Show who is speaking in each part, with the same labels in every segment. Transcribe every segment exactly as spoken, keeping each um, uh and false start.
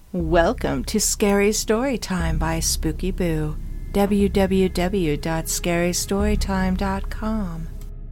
Speaker 1: Welcome to Scary Storytime by Spooky Boo. w w w dot scary storytime dot com.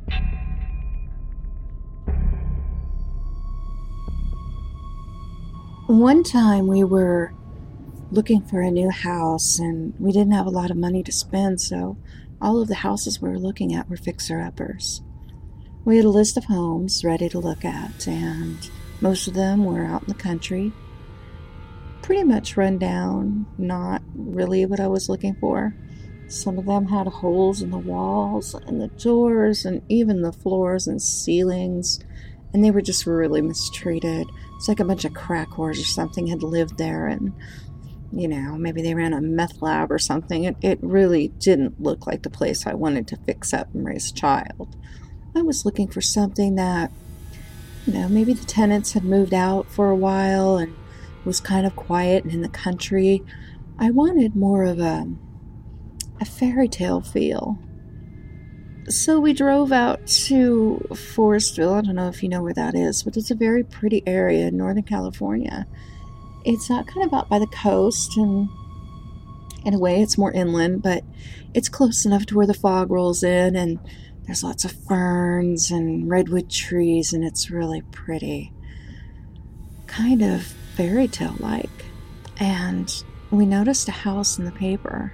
Speaker 2: One time we were looking for a new house and we didn't have a lot of money to spend, so all of the houses we were looking at were fixer-uppers. We had a list of homes ready to look at, and most of them were out in the country. Pretty much run down, not really what I was looking for. Some of them had holes in the walls and the doors and even the floors and ceilings, and they were just really mistreated. It's like a bunch of crack whores or something had lived there, and you know, maybe they ran a meth lab or something. It, it really didn't look like the place I wanted to fix up and raise a child. I was looking for something that, you know, maybe the tenants had moved out for a while and was kind of quiet and in the country. I wanted more of a, a fairy tale feel. So we drove out to Forestville. I don't know if you know where that is, but it's a very pretty area in Northern California. It's uh, kind of out by the coast, and in a way it's more inland, but it's close enough to where the fog rolls in, and there's lots of ferns and redwood trees, and it's really pretty. Kind of fairy tale-like. And we noticed a house in the paper.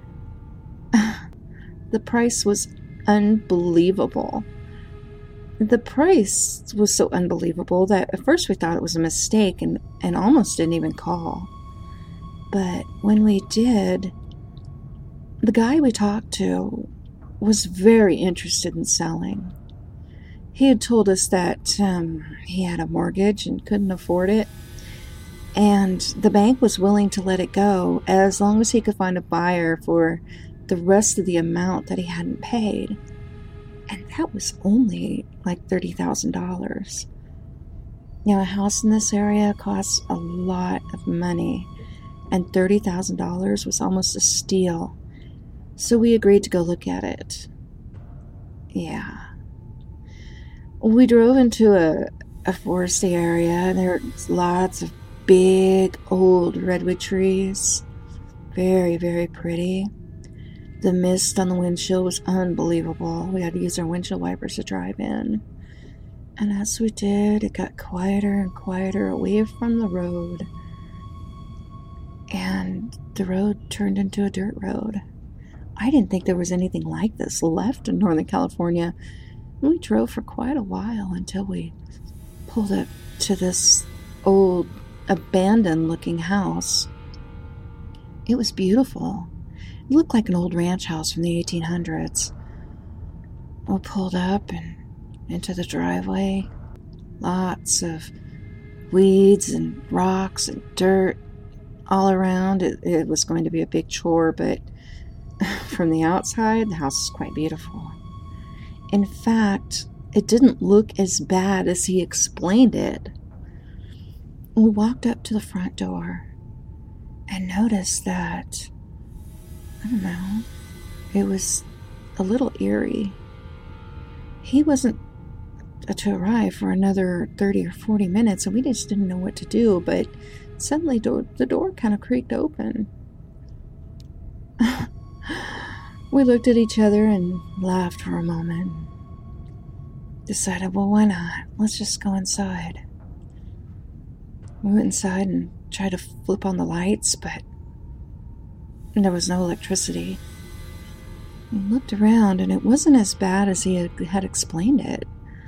Speaker 2: The price was unbelievable. The price was so unbelievable that at first we thought it was a mistake and, and almost didn't even call. But when we did, the guy we talked to was very interested in selling. He had told us that um, he had a mortgage and couldn't afford it, and the bank was willing to let it go as long as he could find a buyer for the rest of the amount that he hadn't paid. And that was only like thirty thousand dollars. Now, a house in this area costs a lot of money, and thirty thousand dollars was almost a steal. So we agreed to go look at it. Yeah. We drove into a, a foresty area, and there was lots of big, old redwood trees. Very, very pretty. The mist on the windshield was unbelievable. We had to use our windshield wipers to drive in. And as we did, it got quieter and quieter away from the road. And the road turned into a dirt road. I didn't think there was anything like this left in Northern California. And we drove for quite a while until we pulled up to this old, abandoned-looking house. It was beautiful. It looked like an old ranch house from the eighteen hundreds. We pulled up and into the driveway. Lots of weeds and rocks and dirt all around. It, it was going to be a big chore, but from the outside, the house is quite beautiful. In fact, it didn't look as bad as he explained it. We walked up to the front door and noticed that, I don't know, it was a little eerie. He wasn't to arrive for another thirty or forty minutes, and we just didn't know what to do, but suddenly do- the door kind of creaked open. We looked at each other and laughed for a moment. Decided, well, why not? Let's just go inside. We went inside and tried to flip on the lights, but there was no electricity. We looked around, and it wasn't as bad as he had, had explained it.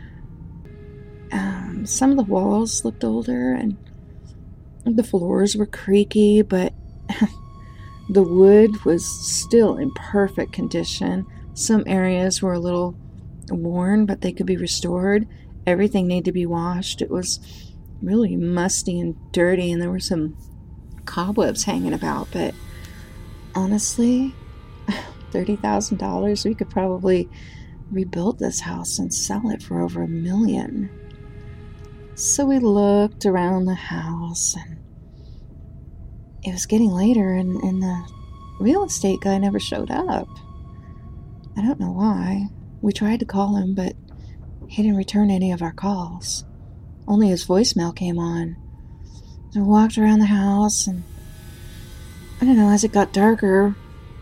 Speaker 2: Um, some of the walls looked older, and the floors were creaky, but the wood was still in perfect condition. Some areas were a little worn, but they could be restored. Everything needed to be washed. It was really musty and dirty, and there were some cobwebs hanging about, but honestly, thirty thousand dollars, we could probably rebuild this house and sell it for over a million. So we looked around the house, and it was getting later, and, and the real estate guy never showed up. I don't know why. We tried to call him, but he didn't return any of our calls. Only his voicemail came on. I walked around the house, and I don't know, as it got darker,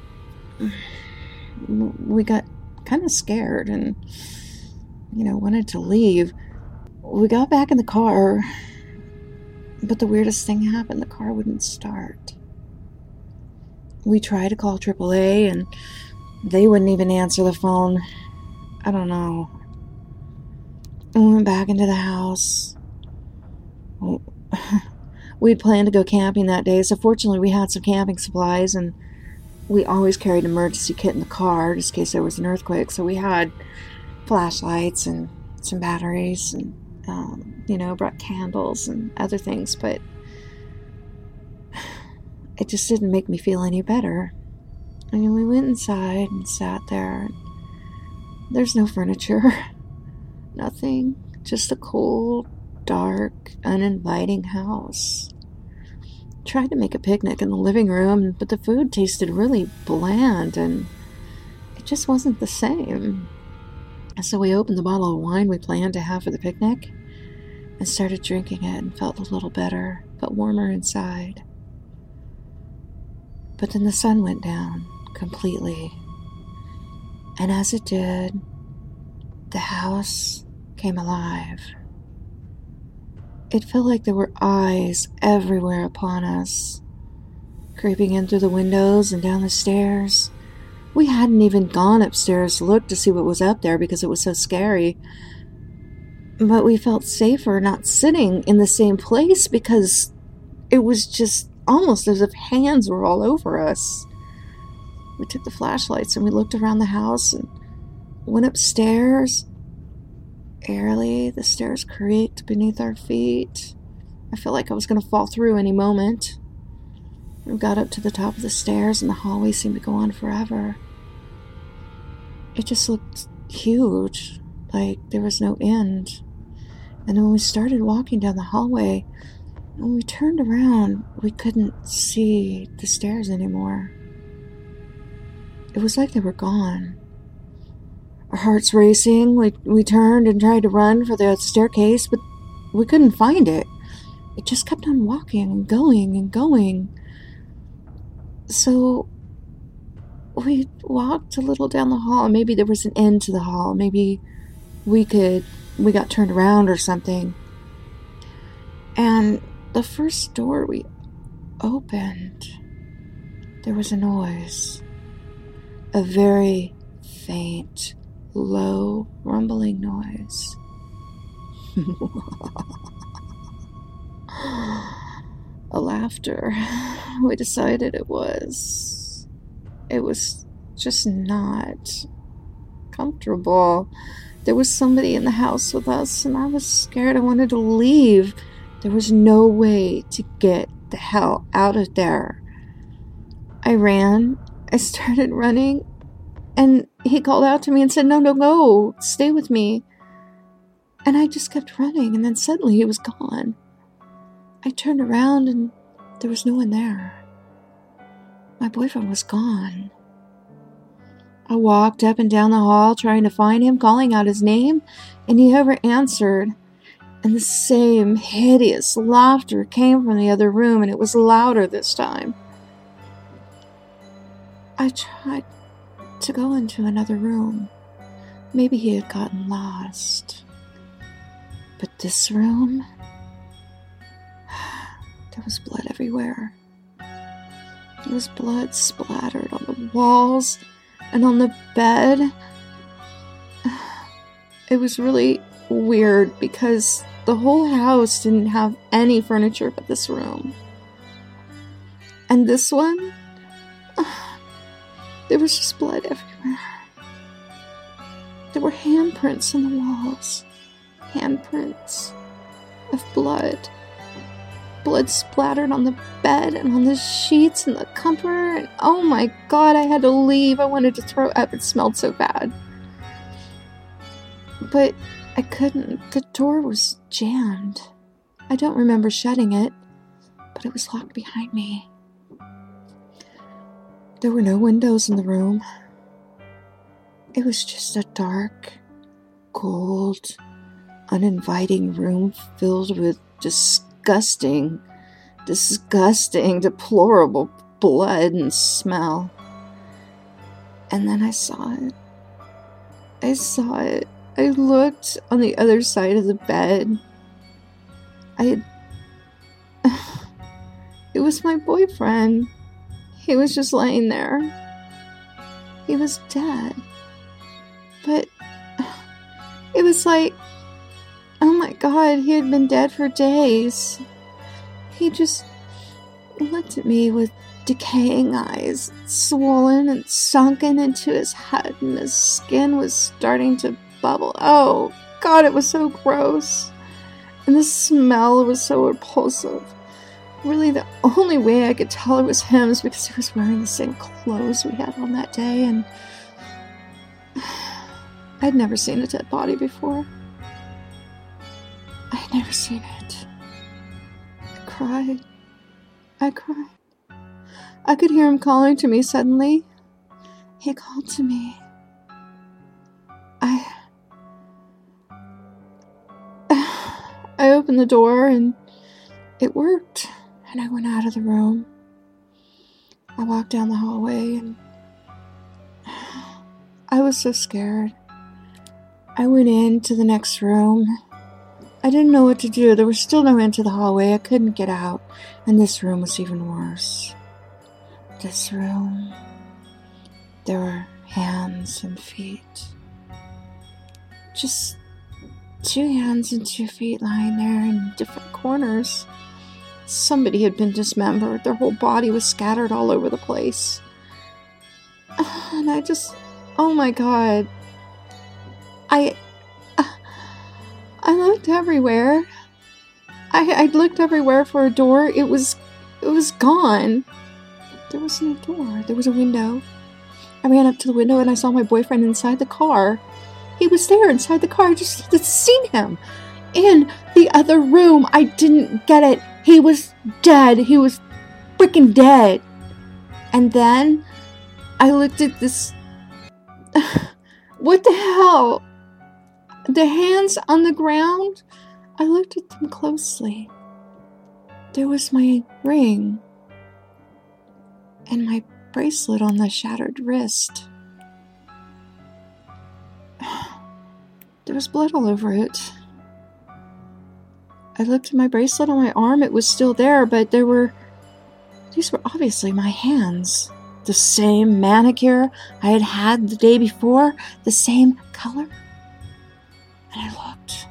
Speaker 2: we got kind of scared and, you know, wanted to leave. We got back in the car, but the weirdest thing happened. The car wouldn't start. We tried to call triple A, and they wouldn't even answer the phone. I don't know. We went back into the house. We'd planned to go camping that day, so fortunately we had some camping supplies, and we always carried an emergency kit in the car just in case there was an earthquake. So we had flashlights and some batteries and, um, you know, brought candles and other things, but it just didn't make me feel any better. I mean, we went inside and sat there. And there's no furniture, nothing, just a cold, dark, uninviting house. Tried to make a picnic in the living room, but the food tasted really bland and it just wasn't the same. And so we opened the bottle of wine we planned to have for the picnic and started drinking it and felt a little better, felt warmer inside. But then the sun went down completely. And as it did, the house came alive. It felt like there were eyes everywhere upon us, creeping in through the windows and down the stairs. We hadn't even gone upstairs to look to see what was up there because it was so scary. But we felt safer not sitting in the same place because it was just almost as if hands were all over us. We took the flashlights and we looked around the house and went upstairs. Airily, the stairs creaked beneath our feet. I felt like I was going to fall through any moment. We got up to the top of the stairs and the hallway seemed to go on forever. It just looked huge, like there was no end. And when we started walking down the hallway, when we turned around, we couldn't see the stairs anymore. It was like they were gone. Our hearts racing, we, we turned and tried to run for the staircase, but we couldn't find it. It just kept on walking and going and going. So we walked a little down the hall. Maybe there was an end to the hall. Maybe we could, we got turned around or something. And the first door we opened, there was a noise. A very faint, low, rumbling noise. A laughter. We decided it was. It was just not comfortable. There was somebody in the house with us, and I was scared. I wanted to leave. There was no way to get the hell out of there. I ran. I started running. And he called out to me and said, no, no, no, stay with me. And I just kept running, and then suddenly he was gone. I turned around, and there was no one there. My boyfriend was gone. I walked up and down the hall trying to find him, calling out his name, and he never answered. And the same hideous laughter came from the other room, and it was louder this time. I tried to go into another room. Maybe he had gotten lost. But this room, there was blood everywhere. There was blood splattered on the walls and on the bed. It was really weird because the whole house didn't have any furniture but this room. And this one, there was just blood everywhere. There were handprints on the walls. Handprints of blood. Blood splattered on the bed and on the sheets and the comforter. And oh my god, I had to leave. I wanted to throw up. It smelled so bad. But I couldn't. The door was jammed. I don't remember shutting it, but it was locked behind me. There were no windows in the room. It was just a dark, cold, uninviting room filled with disgusting disgusting, deplorable blood and smell. And then I saw it. I saw it. I looked on the other side of the bed. I had... It was my boyfriend. He was just laying there. He was dead. But it was like, oh my God, he had been dead for days. He just looked at me with decaying eyes, swollen and sunken into his head, and his skin was starting to bubble. Oh God, it was so gross. And the smell was so repulsive. Really, the only way I could tell it was him is because he was wearing the same clothes we had on that day, and I'd never seen a dead body before. I had never seen it. I cried. I cried. I could hear him calling to me suddenly. He called to me. I... I opened the door and it worked, and I went out of the room. I walked down the hallway and I was so scared. I went into the next room. I didn't know what to do. There was still no end to the hallway. I couldn't get out. And this room was even worse. This room, there were hands and feet. Just two hands and two feet lying there in different corners. Somebody had been dismembered. Their whole body was scattered all over the place. And I just, oh my God. I, I looked everywhere. I, I looked everywhere for a door. It was, it was gone. There was no door. There was a window. I ran up to the window and I saw my boyfriend inside the car. He was there inside the car. I just had seen him. In the other room. I didn't get it. He was dead. He was freaking dead. And then I looked at this. What the hell? The hands on the ground. I looked at them closely. There was my ring. And my bracelet on the shattered wrist. There was blood all over it. I looked at my bracelet on my arm. It was still there, but there were... These were obviously my hands. The same manicure I had had the day before. The same color. And I looked.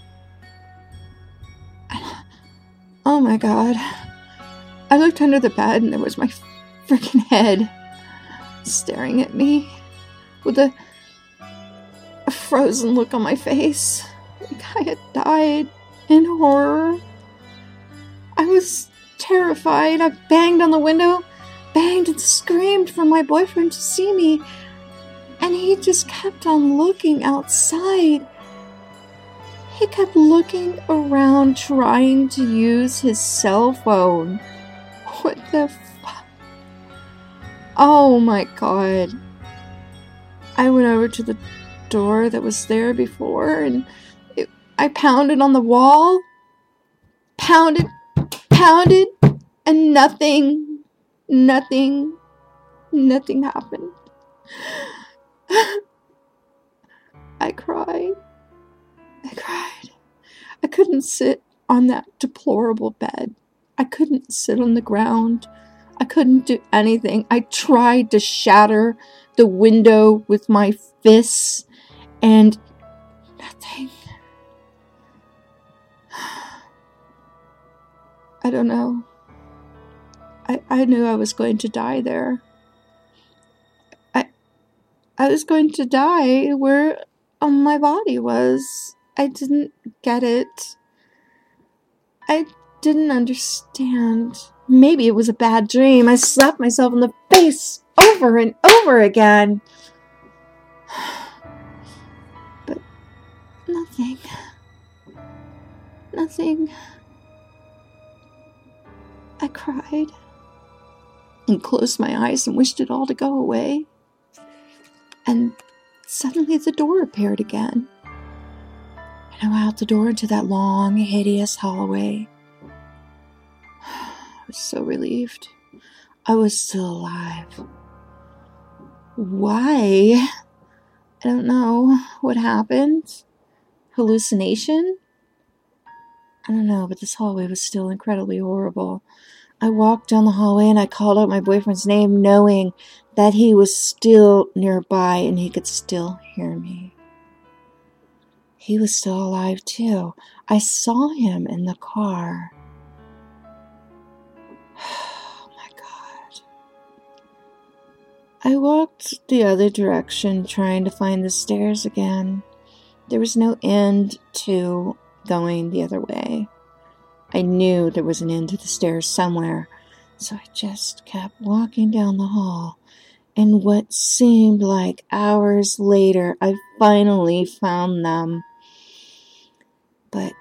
Speaker 2: And, oh my God. I looked under the bed and there was my freaking head staring at me with a, a frozen look on my face. Like I had died in horror. I was terrified. I banged on the window, banged and screamed for my boyfriend to see me, and he just kept on looking outside. He kept looking around trying to use his cell phone. What the fuck? Oh my God. I went over to the door that was there before and it, I pounded on the wall. Pounded, pounded, and nothing, nothing, nothing happened. I cried. I cried. I couldn't sit on that deplorable bed. I couldn't sit on the ground. I couldn't do anything. I tried to shatter the window with my fists, and nothing. I don't know. I, I knew I was going to die there. I I was going to die where um, my body was. I didn't get it. I didn't understand. Maybe it was a bad dream. I slapped myself in the face over and over again. But nothing. Nothing. I cried and closed my eyes and wished it all to go away. And suddenly the door appeared again. And I went out the door into that long, hideous hallway. was so relieved. I was still alive. Why? I don't know what happened. Hallucination? I don't know, but this hallway was still incredibly horrible. I walked down the hallway and I called out my boyfriend's name, knowing that he was still nearby and he could still hear me. He was still alive too. I saw him in the car. Oh my God. I walked the other direction, trying to find the stairs again. There was no end to going the other way. I knew there was an end to the stairs somewhere, so I just kept walking down the hall. And what seemed like hours later, I finally found them. But,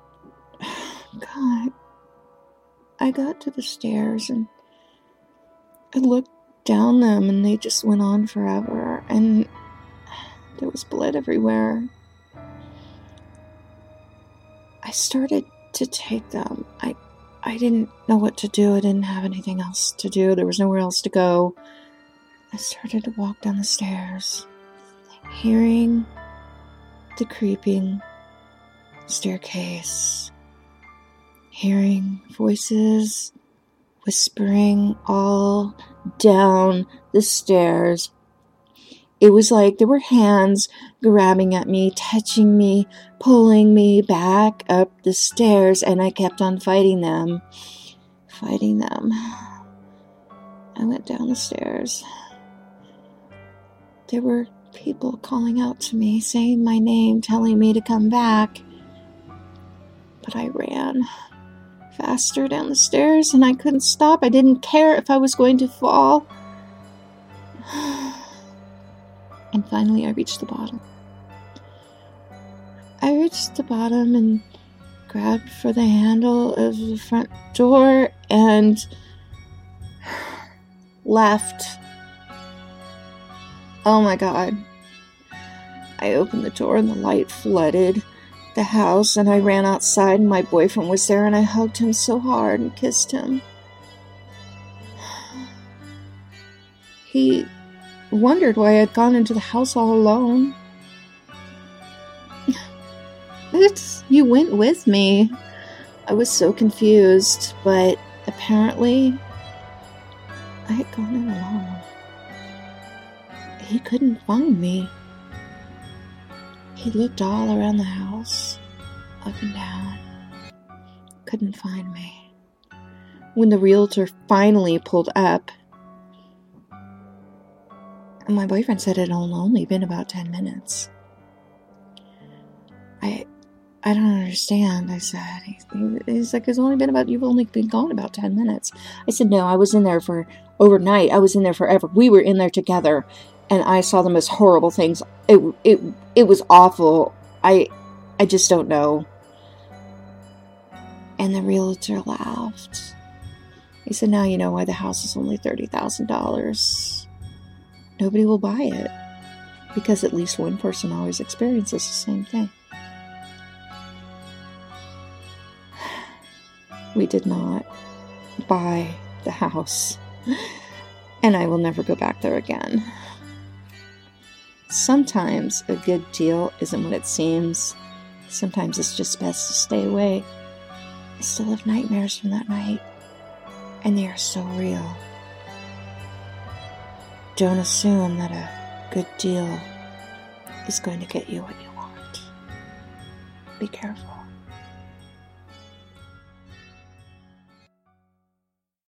Speaker 2: God, I got to the stairs and I looked down them and they just went on forever. And there was blood everywhere. I started to take them. I I didn't know what to do. I didn't have anything else to do. There was nowhere else to go. I started to walk down the stairs, hearing the creeping staircase, hearing voices whispering all down the stairs. It was like there were hands grabbing at me, touching me, pulling me back up the stairs, and I kept on fighting them, fighting them. I went down the stairs. There were people calling out to me, saying my name, telling me to come back. But I ran faster down the stairs, and I couldn't stop. I didn't care if I was going to fall. And finally, I reached the bottom. I reached the bottom and grabbed for the handle of the front door and left. Oh my God. I opened the door and the light flooded the house, and I ran outside and my boyfriend was there, and I hugged him so hard and kissed him. He wondered why I had gone into the house all alone. But you went with me. I was so confused, but apparently I had gone in alone. He couldn't find me. He looked all around the house, up and down. Couldn't find me. When the realtor finally pulled up, and my boyfriend said it had only been about ten minutes. I I don't understand, I said. He, he's like, it's only been about, you've only been gone about ten minutes. I said, no, I was in there for overnight. I was in there forever. We were in there together, and I saw the most horrible things. It it it was awful. I I just don't know. And the realtor laughed. He said, now you know why the house is only thirty thousand dollars. Nobody will buy it, because at least one person always experiences the same thing. We did not buy the house, and I will never go back there again. Sometimes a good deal isn't what it seems. Sometimes it's just best to stay away. I still have nightmares from that night, and they are so real. Don't assume that a good deal is going to get you what you want. Be careful.